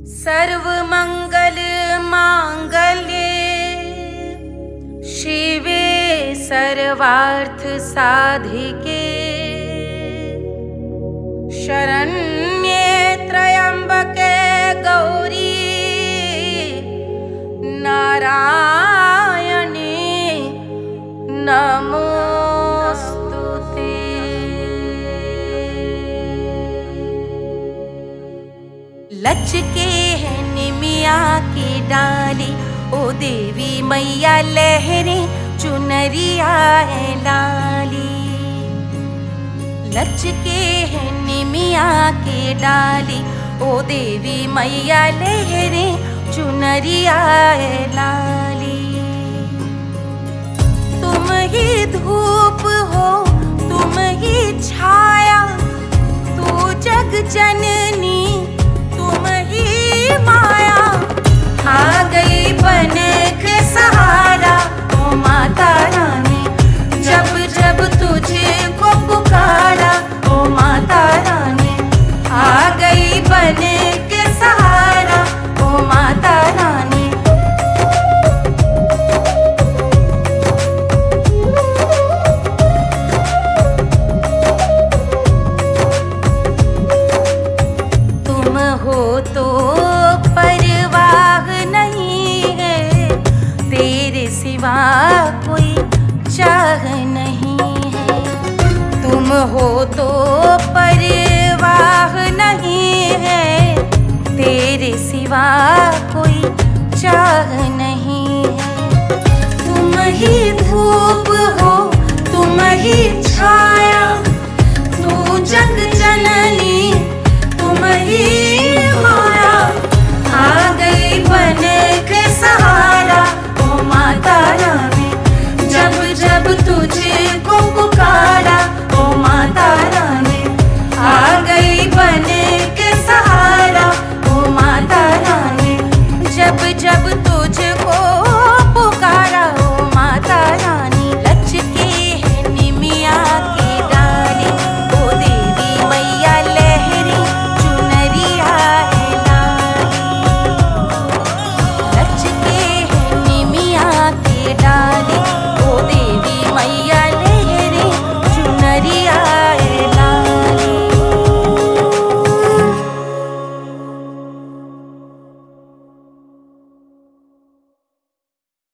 सर्वमंगल मांगल्ये शिवे सर्वार्थ साधिके शरण्ये त्र्यंबके गौरी नारायणे नमोस्तुते। लचके है निमिया की डाली, ओ देवी मैया लहरे चुनरिया है लाली। लचके है निमिया की डाली, ओ देवी मैया लहरे चुनरिया है लाली। तुम ही धूप हो, तुम ही छाया, तू जग जननी तुम ही माया। आ गई बन के सहारा ओ माता रानी, जब जब तुझको पुकारा ओ माता रानी। आ गई बन के सहारा ओ माता रानी। तुम हो तो परवाह नहीं है, तेरे सिवा कोई चाह नहीं है। तुम हो तो परवाह नहीं है, तेरे सिवा कोई चाह नहीं है। तुम ही धूप हो, तुम ही छाया,